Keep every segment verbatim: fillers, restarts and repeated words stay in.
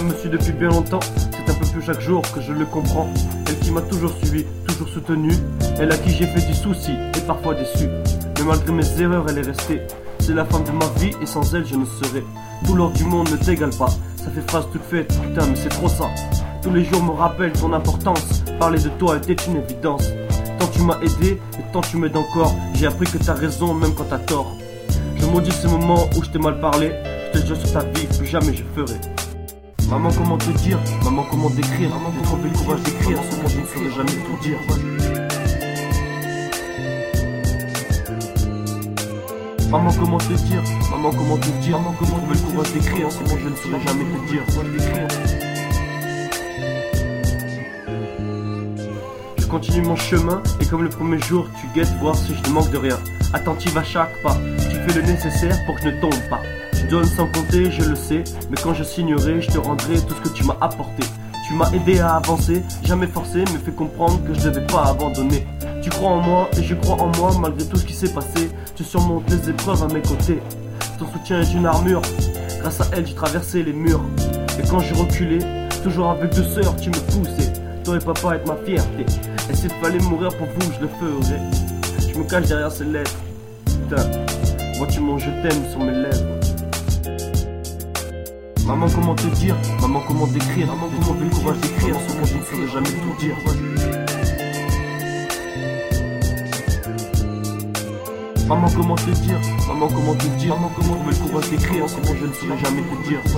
me suit depuis bien longtemps, c'est un peu plus chaque jour que je le comprends. Elle qui m'a toujours suivi, toujours soutenu, elle à qui j'ai fait du souci et parfois déçu. Mais malgré mes erreurs, elle est restée. C'est la femme de ma vie et sans elle je ne serais. Tout l'or du monde ne t'égale pas. Ça fait phrase toute faite, putain mais c'est trop ça. Tous les jours me rappellent ton importance. Parler de toi était une évidence. Tant tu m'as aidé et tant tu m'aides encore. J'ai appris que t'as raison même quand t'as tort. Je maudis ces moments où je t'ai mal parlé. Je te jure sur ta vie, plus jamais je ferai. Maman comment te dire, maman comment décrire. Maman j'ai trouvé le courage d'écrire, ce que je ne saurais jamais tout dire. Maman comment te dire, maman comment te dire, maman comment trouver le courage d'écrire, ce que je ne saurais jamais te dire. Je continue mon chemin et comme le premier jour tu guettes voir si je ne manque de rien. Attentive à chaque pas, tu fais le nécessaire pour que je ne tombe pas. Tu donnes sans compter, je le sais, mais quand je signerai, je te rendrai tout ce que tu m'as apporté. Tu m'as aidé à avancer, jamais forcé, mais fait comprendre que je devais pas abandonner. Tu crois en moi et je crois en moi malgré tout ce qui s'est passé. Tu surmontes les épreuves à mes côtés. Ton soutien est une armure, grâce à elle j'ai traversé les murs. Et quand j'ai reculé, toujours avec douceur tu me poussais. Toi et papa êtes ma fierté, et s'il fallait mourir pour vous je le ferais. Je me cache derrière ces lettres, putain, vois-tu mon je t'aime sur mes lèvres. Maman comment te dire, maman comment décrire, maman comment trouver le courage d'écrire, ce que je ne saurais jamais tout dire. Maman comment te dire, maman comment te dire, maman comment trouver le courage d'écrire, ce que je ne saurais jamais te dire.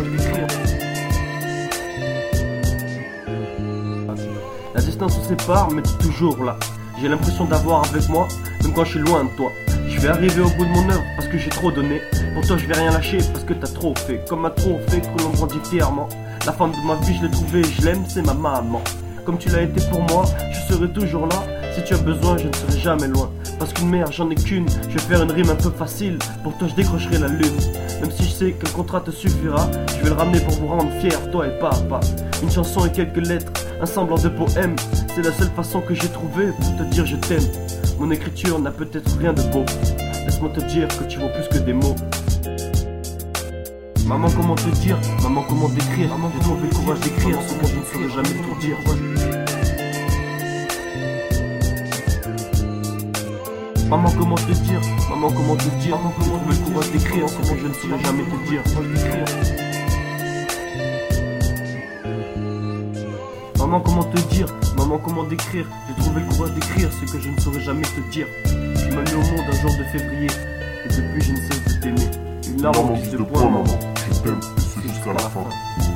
La distance nous sépare mais tu es toujours là. J'ai l'impression d'avoir avec moi, même quand je suis loin de toi. Je vais arriver au bout de mon œuvre parce que j'ai trop donné. Pour toi je vais rien lâcher parce que t'as trop fait. Comme un trophée que l'on grandit fièrement. La femme de ma vie je l'ai trouvée, je l'aime, c'est ma maman. Comme tu l'as été pour moi, je serai toujours là. Si tu as besoin je ne serai jamais loin. Parce qu'une mère j'en ai qu'une, je vais faire une rime un peu facile. Pour toi je décrocherai la lune. Même si je sais qu'un contrat te suffira, je vais le ramener pour vous rendre fiers, toi et papa. Une chanson et quelques lettres, un semblant de poème. C'est la seule façon que j'ai trouvée pour te dire je t'aime. Mon écriture n'a peut-être rien de beau. Laisse-moi te dire que tu vaux plus que des mots. Maman comment te dire, maman comment décrire, maman j'ai trouvé le courage d'écrire, ce que je ne saurais jamais tout dire. Maman comment te dire, maman comment te dire, maman comment trouver le courage d'écrire, ce que je ne saurais jamais te dire. Maman comment te dire, maman comment décrire, j'ai trouvé le courage d'écrire ce que je ne saurais jamais te dire. Tu m'as mis au monde un jour de février, et depuis je ne cesse de t'aimer. Une larme en guise de poing, maman, je t'aime, et ce jusqu'à la fin.